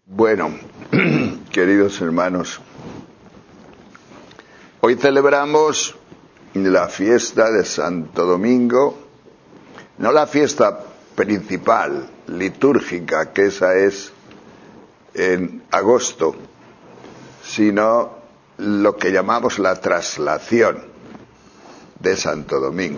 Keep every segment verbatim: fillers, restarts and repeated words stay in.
Bueno, queridos hermanos, hoy celebramos la fiesta de Santo Domingo, no la fiesta principal, litúrgica, que esa es en agosto, sino lo que llamamos la traslación de Santo Domingo.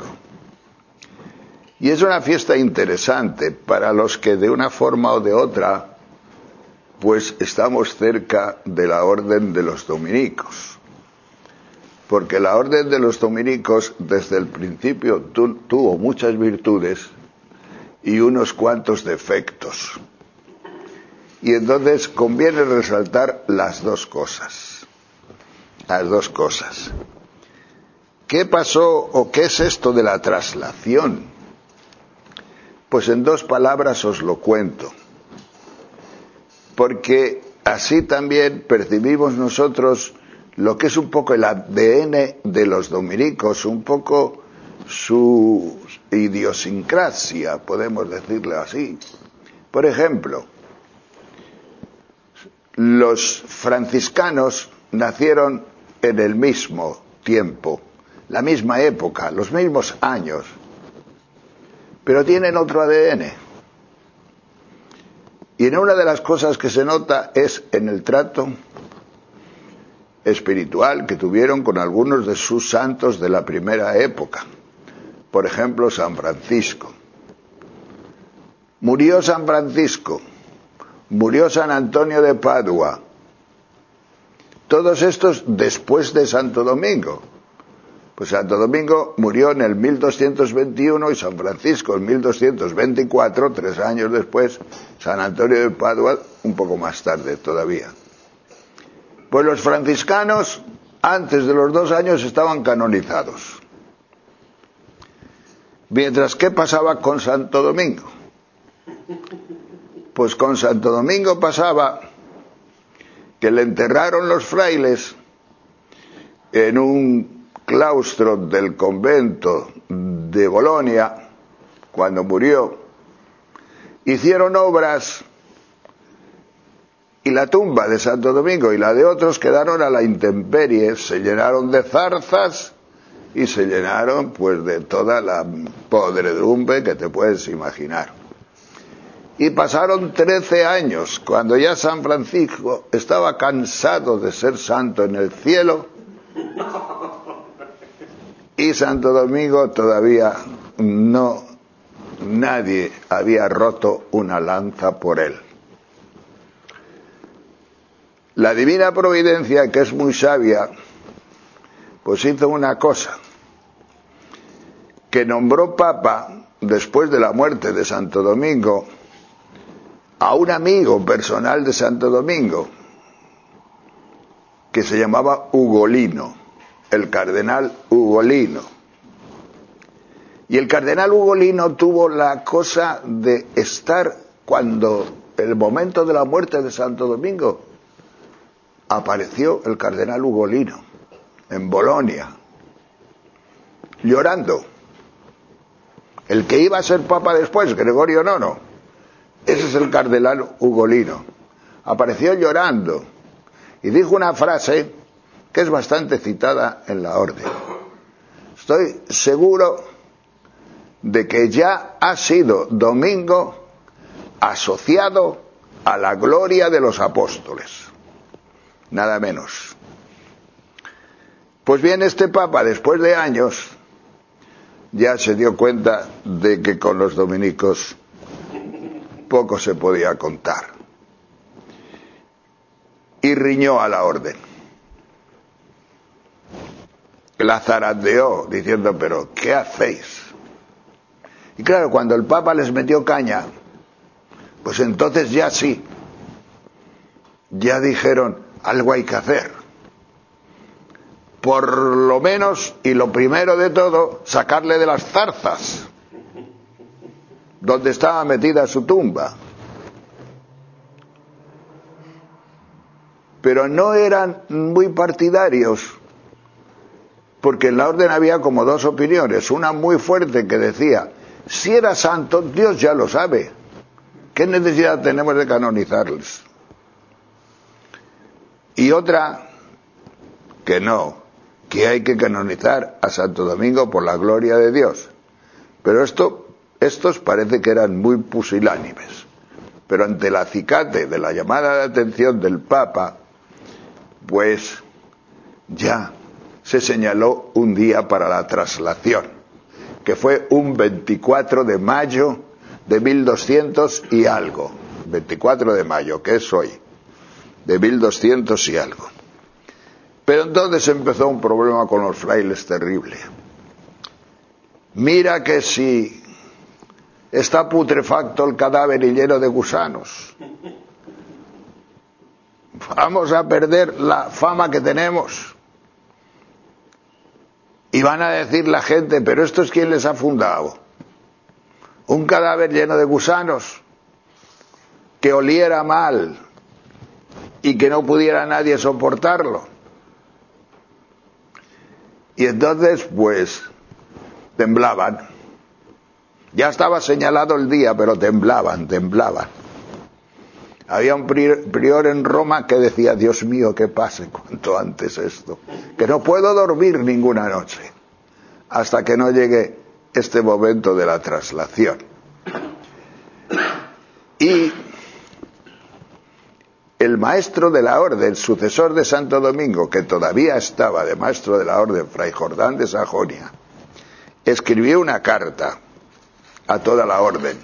Y es una fiesta interesante para los que de una forma o de otra pues estamos cerca de la orden de los dominicos, porque la orden de los dominicos desde el principio tu, tuvo muchas virtudes y unos cuantos defectos, y entonces conviene resaltar las dos cosas, las dos cosas. ¿Qué pasó o qué es esto de la traslación? Pues en dos palabras os lo cuento, porque así también percibimos nosotros lo que es un poco el A D N de los dominicos, un poco su idiosincrasia, podemos decirlo así. Por ejemplo, los franciscanos nacieron en el mismo tiempo, la misma época, los mismos años, pero tienen otro A D N. Y en una de las cosas que se nota es en el trato espiritual que tuvieron con algunos de sus santos de la primera época. Por ejemplo, San Francisco. Murió San Francisco, murió San Antonio de Padua. Todos estos después de Santo Domingo. Pues Santo Domingo murió en el mil doscientos veintiuno y San Francisco en mil doscientos veinticuatro, tres años después, San Antonio de Padua un poco más tarde todavía. Pues los franciscanos antes de los dos años estaban canonizados. Mientras, ¿qué pasaba con Santo Domingo? Pues con Santo Domingo pasaba que le enterraron los frailes en un claustro del convento de Bolonia, cuando murió, hicieron obras y la tumba de Santo Domingo y la de otros quedaron a la intemperie, se llenaron de zarzas y se llenaron pues de toda la podredumbre que te puedes imaginar. Y pasaron trece años, cuando ya San Francisco estaba cansado de ser santo en el cielo, y Santo Domingo todavía no, nadie había roto una lanza por él. La divina providencia, que es muy sabia, pues hizo una cosa, que nombró papa, después de la muerte de Santo Domingo, a un amigo personal de Santo Domingo, que se llamaba Ugolino. El cardenal Ugolino. Y el cardenal Ugolino tuvo la cosa de estar, cuando el momento de la muerte de Santo Domingo, apareció el cardenal Ugolino en Bolonia, llorando. El que iba a ser papa después, Gregorio nono, ese es el cardenal Ugolino. Apareció llorando y dijo una frase que es bastante citada en la orden. Estoy seguro de que ya ha sido Domingo asociado a la gloria de los apóstoles. Nada menos. Pues bien, este papa, después de años, ya se dio cuenta de que con los dominicos poco se podía contar. Y riñó a la orden. La zarandeó diciendo, pero ¿qué hacéis? Y claro, cuando el Papa les metió caña, pues entonces ya sí, ya dijeron, algo hay que hacer. Por lo menos, y lo primero de todo, sacarle de las zarzas, donde estaba metida su tumba. Pero no eran muy partidarios, porque en la orden había como dos opiniones, una muy fuerte que decía, si era santo, Dios ya lo sabe, ¿qué necesidad tenemos de canonizarles? Y otra, que no, que hay que canonizar a Santo Domingo por la gloria de Dios. Pero esto, estos parece que eran muy pusilánimes. Pero ante el acicate de la llamada de atención del Papa, pues ya se señaló un día para la traslación, que fue un veinticuatro de mayo de mil doscientos y algo. veinticuatro de mayo, que es hoy, de mil doscientos y algo. Pero entonces empezó un problema con los frailes terrible. Mira que si está putrefacto el cadáver y lleno de gusanos, vamos a perder la fama que tenemos. Y van a decir la gente, pero ¿esto es quién les ha fundado? Un cadáver lleno de gusanos, que oliera mal y que no pudiera nadie soportarlo. Y entonces, pues, temblaban. Ya estaba señalado el día, pero temblaban, temblaban. Había un prior en Roma que decía, Dios mío, que pase cuanto antes esto, que no puedo dormir ninguna noche hasta que no llegue este momento de la traslación. Y el maestro de la orden, sucesor de Santo Domingo, que todavía estaba de maestro de la orden, Fray Jordán de Sajonia, escribió una carta a toda la orden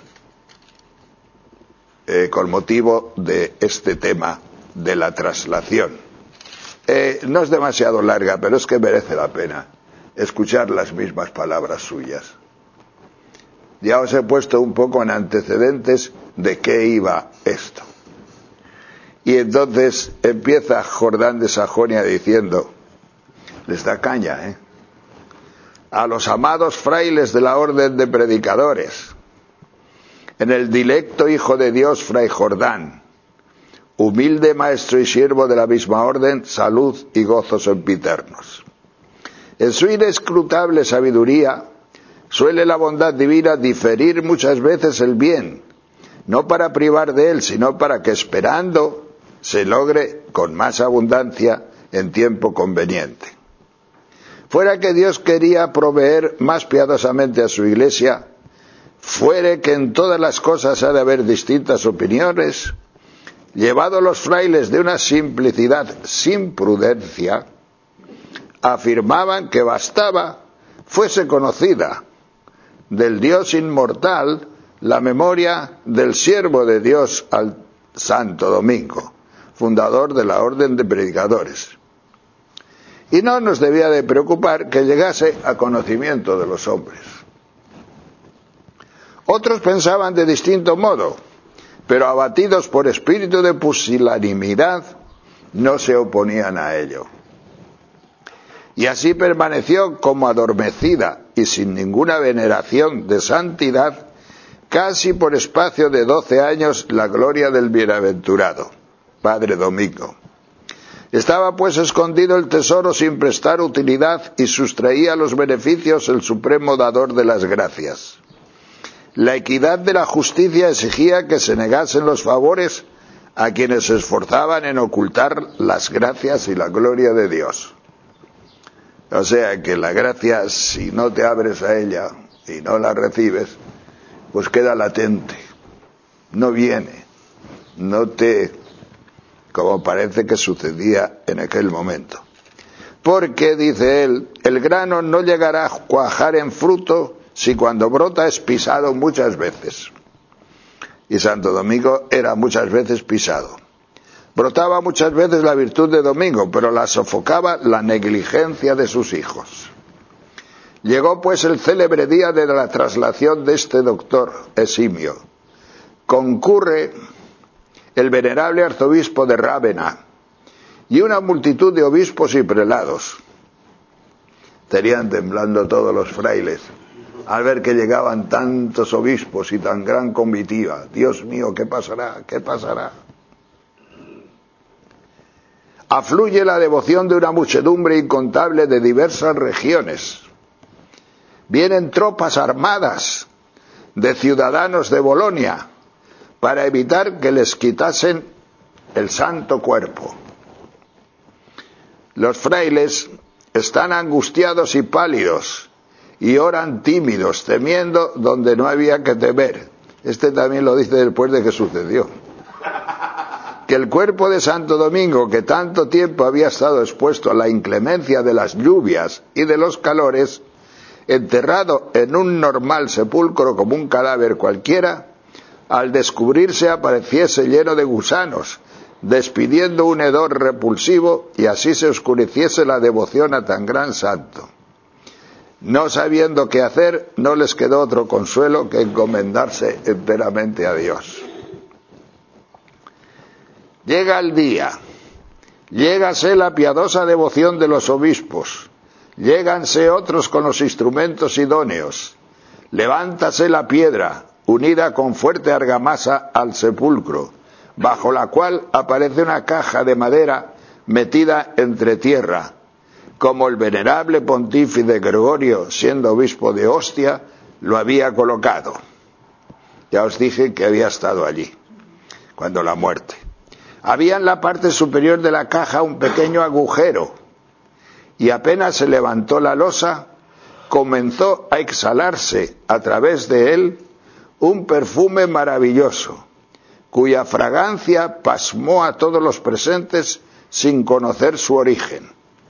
eh, con motivo de este tema de la traslación. Eh, no es demasiado larga, pero es que merece la pena escuchar las mismas palabras suyas. Ya os he puesto un poco en antecedentes de qué iba esto. Y entonces empieza Jordán de Sajonia diciendo, les da caña, ¿eh? A los amados frailes de la orden de predicadores, en el dilecto Hijo de Dios, Fray Jordán, humilde maestro y siervo de la misma orden, salud y gozos sempiternos. En su inescrutable sabiduría, suele la bondad divina diferir muchas veces el bien, no para privar de él, sino para que esperando se logre con más abundancia en tiempo conveniente. Fuera que Dios quería proveer más piadosamente a su iglesia, fuere que en todas las cosas ha de haber distintas opiniones, llevado los frailes de una simplicidad sin prudencia, afirmaban que bastaba fuese conocida del Dios inmortal la memoria del siervo de Dios al Santo Domingo, fundador de la orden de predicadores. Y no nos debía de preocupar que llegase a conocimiento de los hombres. Otros pensaban de distinto modo, pero abatidos por espíritu de pusilanimidad, no se oponían a ello. Y así permaneció como adormecida y sin ninguna veneración de santidad, casi por espacio de doce años, la gloria del bienaventurado Padre Domingo. Estaba pues escondido el tesoro sin prestar utilidad y sustraía los beneficios el supremo dador de las gracias. La equidad de la justicia exigía que se negasen los favores a quienes se esforzaban en ocultar las gracias y la gloria de Dios. O sea que la gracia, si no te abres a ella y no la recibes, pues queda latente, no viene, no te, como parece que sucedía en aquel momento. Porque, dice él, el grano no llegará a cuajar en fruto si cuando brota es pisado muchas veces. Y Santo Domingo era muchas veces pisado. Brotaba muchas veces la virtud de Domingo, pero la sofocaba la negligencia de sus hijos. Llegó pues el célebre día de la traslación de este doctor eximio. Concurre el venerable arzobispo de Rávena y una multitud de obispos y prelados. Estarían temblando todos los frailes al ver que llegaban tantos obispos y tan gran comitiva. Dios mío, ¿qué pasará? ¿Qué pasará? Afluye la devoción de una muchedumbre incontable de diversas regiones. Vienen tropas armadas de ciudadanos de Bolonia para evitar que les quitasen el santo cuerpo. Los frailes están angustiados y pálidos, y oran tímidos, temiendo donde no había que temer. Este también lo dice después de que sucedió. Que el cuerpo de Santo Domingo, que tanto tiempo había estado expuesto a la inclemencia de las lluvias y de los calores, enterrado en un normal sepulcro como un cadáver cualquiera, al descubrirse apareciese lleno de gusanos, despidiendo un hedor repulsivo, y así se oscureciese la devoción a tan gran santo. No sabiendo qué hacer, no les quedó otro consuelo que encomendarse enteramente a Dios. Llega el día, llégase la piadosa devoción de los obispos, lléganse otros con los instrumentos idóneos, levántase la piedra, unida con fuerte argamasa al sepulcro, bajo la cual aparece una caja de madera metida entre tierra, como el venerable pontífice Gregorio, siendo obispo de Ostia, lo había colocado. Ya os dije que había estado allí, cuando la muerte. Había en la parte superior de la caja un pequeño agujero, y apenas se levantó la losa, comenzó a exhalarse a través de él un perfume maravilloso, cuya fragancia pasmó a todos los presentes sin conocer su origen.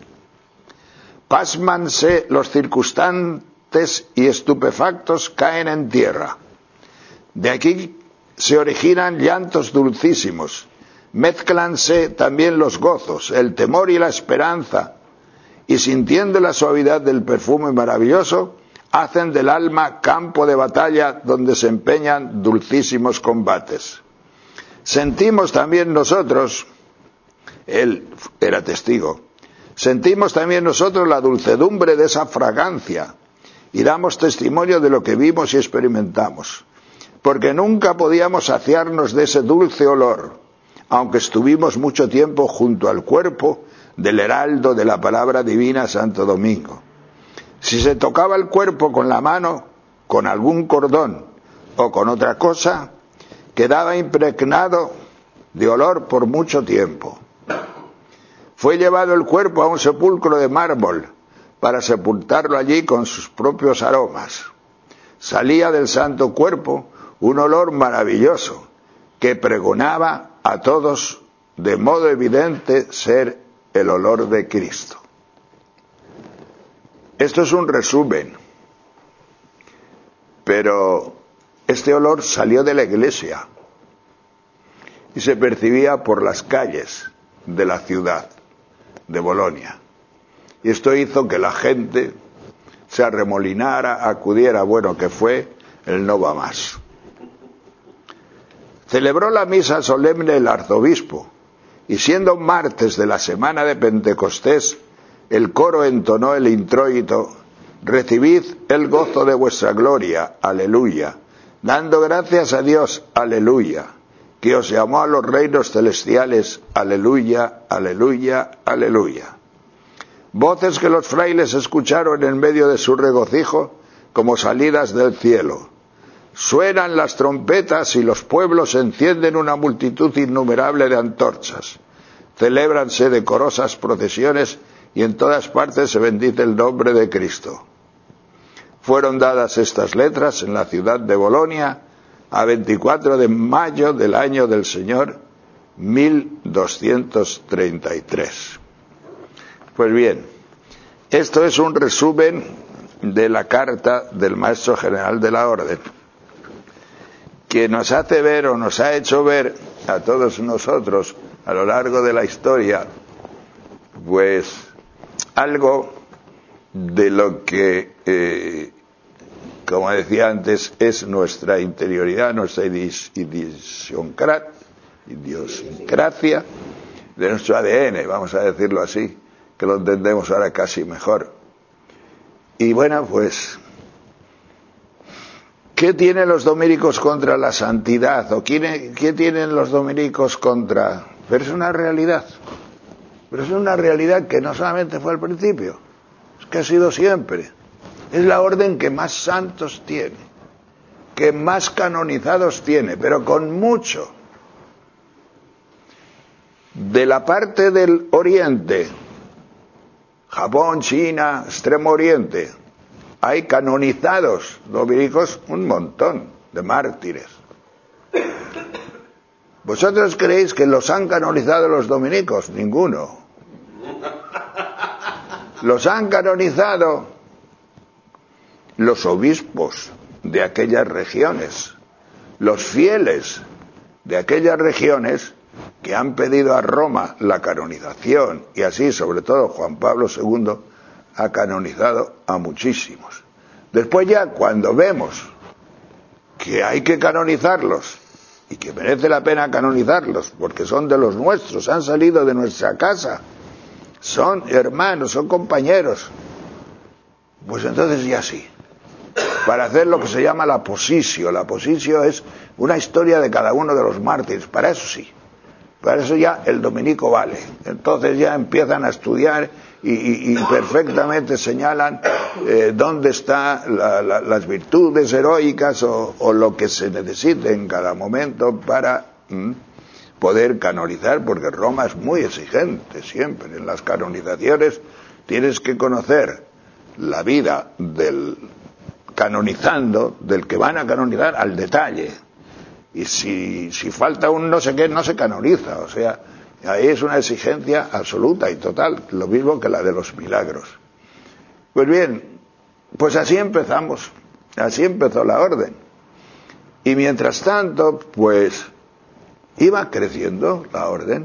Pásmanse los circunstantes y estupefactos caen en tierra. De aquí se originan llantos dulcísimos, mézclanse también los gozos, el temor y la esperanza, y sintiendo la suavidad del perfume maravilloso, hacen del alma campo de batalla donde se empeñan dulcísimos combates. Sentimos también nosotros, él era testigo, sentimos también nosotros la dulcedumbre de esa fragancia y damos testimonio de lo que vimos y experimentamos, porque nunca podíamos saciarnos de ese dulce olor, aunque estuvimos mucho tiempo junto al cuerpo del heraldo de la palabra divina Santo Domingo. Si se tocaba el cuerpo con la mano, con algún cordón o con otra cosa, quedaba impregnado de olor por mucho tiempo. Fue llevado el cuerpo a un sepulcro de mármol para sepultarlo allí con sus propios aromas. Salía del santo cuerpo un olor maravilloso que pregonaba a todos de modo evidente ser el olor de Cristo. Esto es un resumen, pero este olor salió de la iglesia y se percibía por las calles de la ciudad de Bolonia. Y esto hizo que la gente se arremolinara, acudiera, bueno, que fue el no va más. Celebró la misa solemne el arzobispo, y siendo martes de la semana de Pentecostés, el coro entonó el introito: recibid el gozo de vuestra gloria, aleluya, dando gracias a Dios, aleluya, que os llamó a los reinos celestiales, aleluya, aleluya, aleluya. Voces que los frailes escucharon en medio de su regocijo como salidas del cielo. Suenan las trompetas y los pueblos encienden una multitud innumerable de antorchas. Celébranse decorosas procesiones y en todas partes se bendice el nombre de Cristo. Fueron dadas estas letras en la ciudad de Bolonia a veinticuatro de mayo del año del Señor mil doscientos treinta y tres. Pues bien, esto es un resumen de la carta del Maestro General de la Orden, que nos hace ver o nos ha hecho ver a todos nosotros a lo largo de la historia, pues algo de lo que, eh, como decía antes, es nuestra interioridad, nuestra idiosincrasia, de nuestro A D N, vamos a decirlo así, que lo entendemos ahora casi mejor. Y bueno, pues, ¿qué tienen los dominicos contra la santidad? ¿O qué, qué tienen los dominicos contra...? Pero es una realidad. Pero es una realidad que no solamente fue al principio, es que ha sido siempre. Es la orden que más santos tiene, que más canonizados tiene, pero con mucho. De la parte del oriente, Japón, China, Extremo Oriente, hay canonizados dominicos un montón de mártires. ¿Vosotros creéis que los han canonizado los dominicos? Ninguno. Los han canonizado los obispos de aquellas regiones, los fieles de aquellas regiones que han pedido a Roma la canonización, y así sobre todo Juan Pablo segundo ha canonizado a muchísimos. Después ya cuando vemos que hay que canonizarlos y que merece la pena canonizarlos porque son de los nuestros, han salido de nuestra casa, son hermanos, son compañeros, pues entonces ya sí, para hacer lo que se llama la positio. La positio es una historia de cada uno de los mártires, para eso sí, para eso ya el dominico vale. Entonces ya empiezan a estudiar y, y, y perfectamente señalan eh, dónde están la, la, las virtudes heroicas o, o lo que se necesite en cada momento para ¿m? poder canonizar, porque Roma es muy exigente siempre. En las canonizaciones tienes que conocer la vida del canonizando, del que van a canonizar al detalle. Y si, si falta un no sé qué, no se canoniza. O sea, ahí es una exigencia absoluta y total, lo mismo que la de los milagros. Pues bien, pues así empezamos, así empezó la orden. Y mientras tanto, pues, iba creciendo la orden,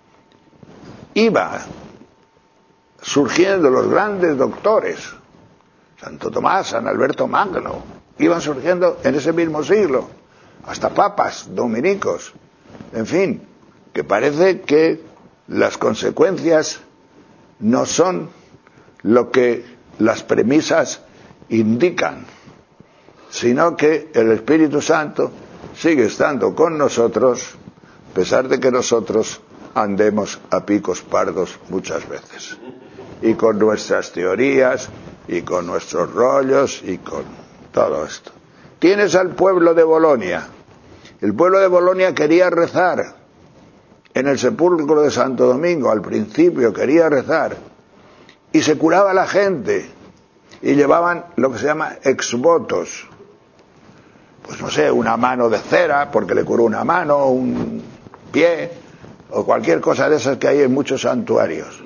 iba surgiendo los grandes doctores, Santo Tomás, San Alberto Magno, iban surgiendo en ese mismo siglo, hasta papas, dominicos, en fin, que parece que las consecuencias no son lo que las premisas indican, sino que el Espíritu Santo sigue estando con nosotros, a pesar de que nosotros andemos a picos pardos muchas veces, y con nuestras teorías, y con nuestros rollos, y con todo esto. Tienes al pueblo de Bolonia. El pueblo de Bolonia quería rezar en el sepulcro de Santo Domingo, al principio quería rezar, y se curaba la gente, y llevaban lo que se llama exvotos, pues no sé, una mano de cera, porque le curó una mano, un pie, o cualquier cosa de esas que hay en muchos santuarios.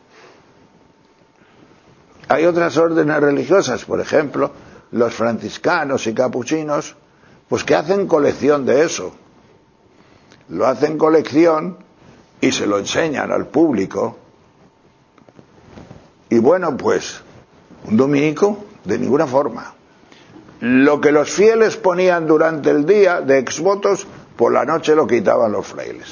Hay otras órdenes religiosas, por ejemplo, los franciscanos y capuchinos, pues que hacen colección de eso. Lo hacen colección y se lo enseñan al público. Y bueno, pues, un dominico, de ninguna forma. Lo que los fieles ponían durante el día de exvotos, por la noche lo quitaban los frailes.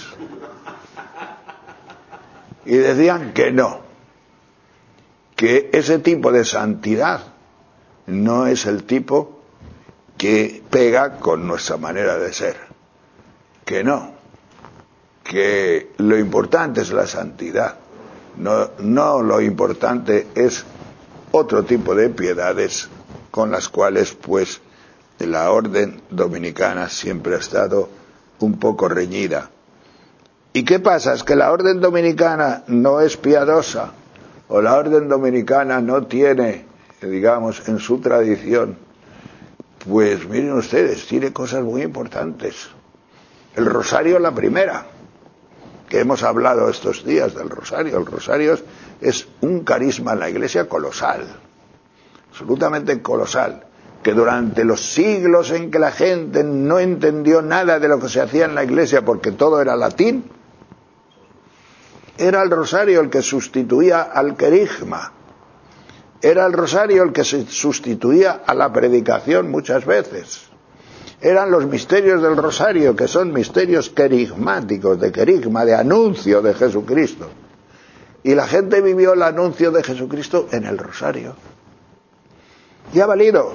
Y decían que no, que ese tipo de santidad no es el tipo que pega con nuestra manera de ser, que no, que lo importante es la santidad, no, no lo importante es otro tipo de piedades con las cuales pues la orden dominicana siempre ha estado un poco reñida. ¿Y qué pasa? Es que la orden dominicana no es piadosa, o la orden dominicana no tiene, digamos, en su tradición, pues miren ustedes, tiene cosas muy importantes. El rosario la primera, que hemos hablado estos días del rosario. El rosario es, es un carisma en la Iglesia colosal, absolutamente colosal, que durante los siglos en que la gente no entendió nada de lo que se hacía en la Iglesia porque todo era latín, era el rosario el que sustituía al querigma. Era el rosario el que se sustituía a la predicación muchas veces. Eran los misterios del rosario, que son misterios querigmáticos, de querigma, de anuncio de Jesucristo. Y la gente vivió el anuncio de Jesucristo en el rosario. Y ha valido.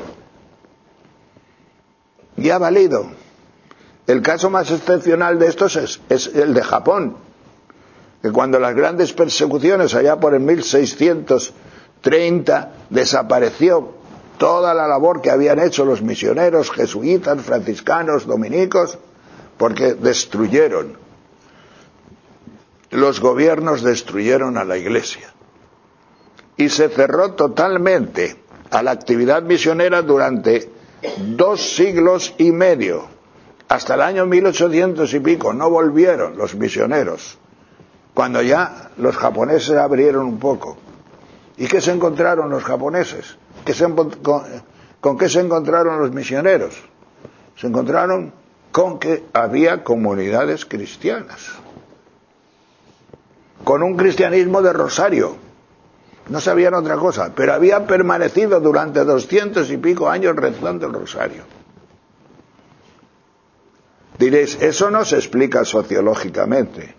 Y ha valido. El caso más excepcional de estos es, es el de Japón, que cuando las grandes persecuciones, allá por el mil seiscientos treinta, desapareció toda la labor que habían hecho los misioneros jesuitas, franciscanos, dominicos, porque destruyeron, los gobiernos destruyeron a la Iglesia. y se cerró totalmente a la actividad misionera durante dos siglos y medio. Hasta el año mil ochocientos y pico no volvieron los misioneros, cuando ya los japoneses abrieron un poco. ¿Y qué se encontraron los japoneses? ¿Qué se, con, ¿Con qué se encontraron los misioneros? Se encontraron con que había comunidades cristianas, con un cristianismo de rosario. No sabían otra cosa, pero habían permanecido durante doscientos y pico años rezando el rosario. Diréis, eso no se explica sociológicamente,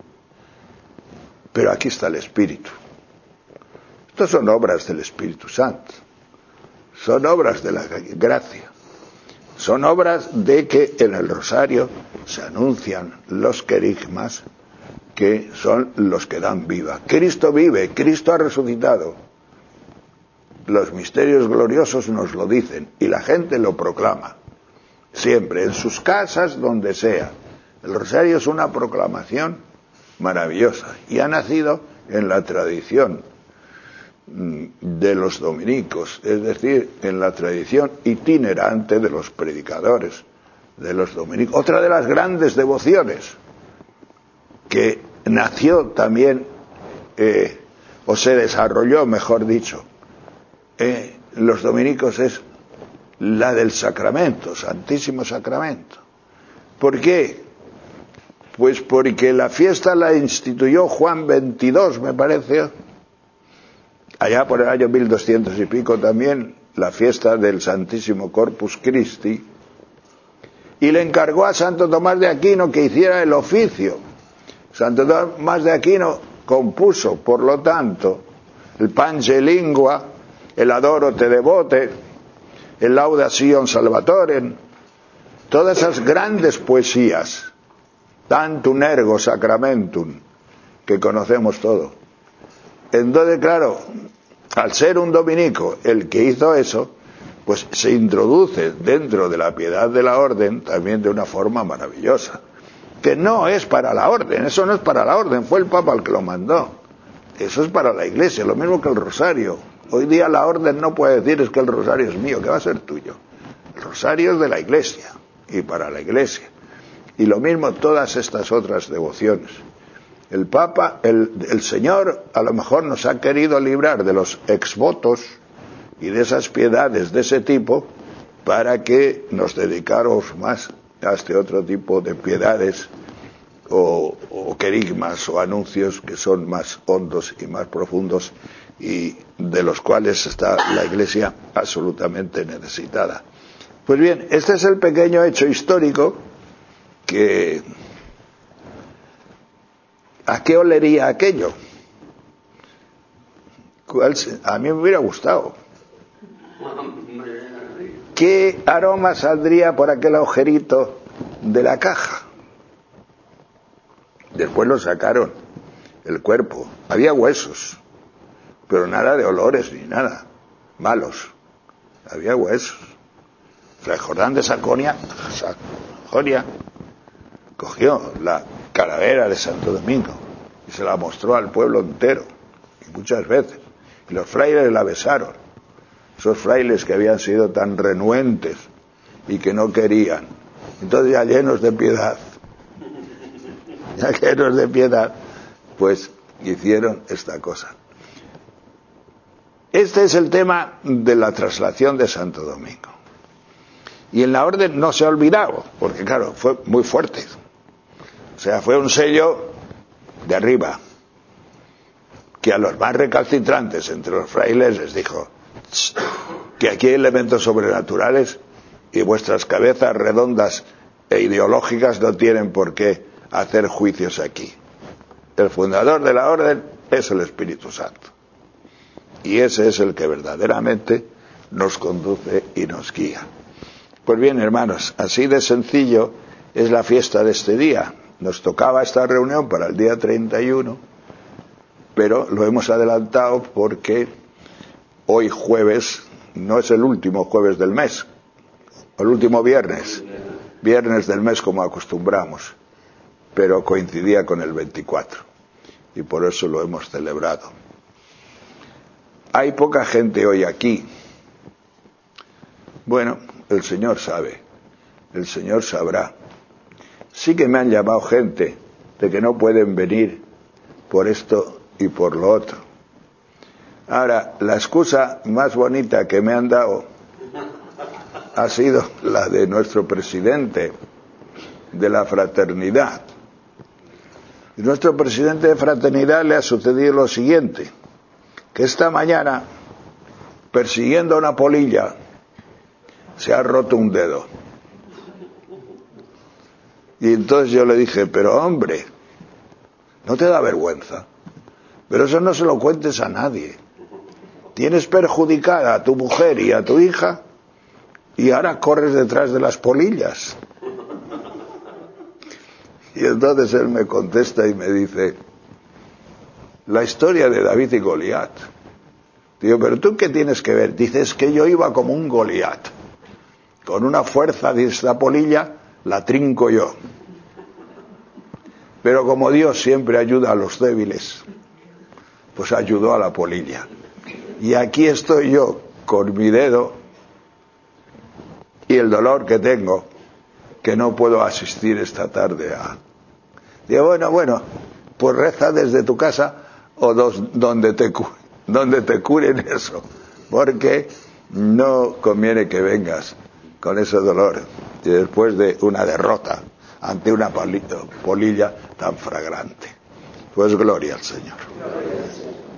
pero aquí está el Espíritu. Estas son obras del Espíritu Santo, son obras de la gracia, son obras de que en el rosario se anuncian los querigmas, que son los que dan vida. Cristo vive, Cristo ha resucitado. Los misterios gloriosos nos lo dicen y la gente lo proclama. Siempre, en sus casas, donde sea. El rosario es una proclamación maravillosa y ha nacido en la tradición de los dominicos, es decir, en la tradición itinerante de los predicadores de los dominicos. Otra de las grandes devociones que nació también, eh, o se desarrolló, mejor dicho, eh, los dominicos es la del sacramento, Santísimo Sacramento. ¿Por qué? Pues porque la fiesta la instituyó Juan veintidós, me parece, allá por el año mil doscientos y pico también, la fiesta del Santísimo Corpus Christi, y le encargó a Santo Tomás de Aquino que hiciera el oficio. Santo Tomás de Aquino compuso, por lo tanto, el Pange Lingua, el Adoro Te Devote, el Laudación Salvatorem, todas esas grandes poesías, Tantum Ergo Sacramentum, que conocemos todo. Entonces, claro, al ser un dominico el que hizo eso, pues se introduce dentro de la piedad de la orden también de una forma maravillosa, que no es para la orden, eso no es para la orden, fue el Papa el que lo mandó, eso es para la Iglesia, lo mismo que el rosario. Hoy día la orden no puede decir es que el rosario es mío, que va a ser tuyo. El rosario es de la Iglesia y para la Iglesia. Y lo mismo todas estas otras devociones. El Papa, el, el Señor a lo mejor nos ha querido librar de los exvotos y de esas piedades de ese tipo para que nos dedicáramos más a este otro tipo de piedades o, o querigmas o anuncios que son más hondos y más profundos y de los cuales está la Iglesia absolutamente necesitada. Pues bien, este es el pequeño hecho histórico que... ¿A qué olería aquello? A mí me hubiera gustado. ¿Qué aroma saldría por aquel agujerito de la caja? Después lo sacaron, el cuerpo. Había huesos, pero nada de olores ni nada malos. Había huesos. Fray Jordán de Sajonia, Sajonia cogió la calavera de Santo Domingo y se la mostró al pueblo entero, y muchas veces. Y los frailes la besaron. Esos frailes que habían sido tan renuentes y que no querían. Entonces, ya llenos de piedad, ya llenos de piedad, pues hicieron esta cosa. Este es el tema de la traslación de Santo Domingo. Y en la orden no se ha olvidado, porque claro, fue muy fuerte. O sea, fue un sello de arriba, que a los más recalcitrantes entre los frailes les dijo que aquí hay elementos sobrenaturales y vuestras cabezas redondas e ideológicas no tienen por qué hacer juicios aquí. El fundador de la orden es el Espíritu Santo. Y ese es el que verdaderamente nos conduce y nos guía. Pues bien, hermanos, así de sencillo es la fiesta de este día. Nos tocaba esta reunión para el día treinta y uno, pero lo hemos adelantado porque hoy jueves no es el último jueves del mes, el último viernes, viernes del mes como acostumbramos, pero coincidía con el veinticuatro y por eso lo hemos celebrado. hay poca gente hoy aquí. Bueno, el Señor sabe, el Señor sabrá. Sí que me han llamado gente de que no pueden venir por esto y por lo otro. Ahora, la excusa más bonita que me han dado ha sido la de nuestro presidente de la fraternidad. Y nuestro presidente de fraternidad le ha sucedido lo siguiente, que esta mañana, persiguiendo a una polilla, se ha roto un dedo. Y entonces yo le dije, pero hombre, ¿no te da vergüenza? Pero eso no se lo cuentes a nadie. Tienes perjudicada a tu mujer y a tu hija y ahora corres detrás de las polillas. Y entonces él me contesta y me dice, la historia de David y Goliat. Digo, pero ¿tú qué tienes que ver? Dices que yo iba como un Goliat, con una fuerza de esta polilla, la trinco yo. Pero como Dios siempre ayuda a los débiles, pues ayudó a la polilla. Y aquí estoy yo, con mi dedo y el dolor que tengo, que no puedo asistir esta tarde a... Digo, bueno, bueno, pues reza desde tu casa o dos, donde, te, donde te curen eso, porque no conviene que vengas con ese dolor y después de una derrota ante una polilla tan fragrante. Pues gloria al Señor.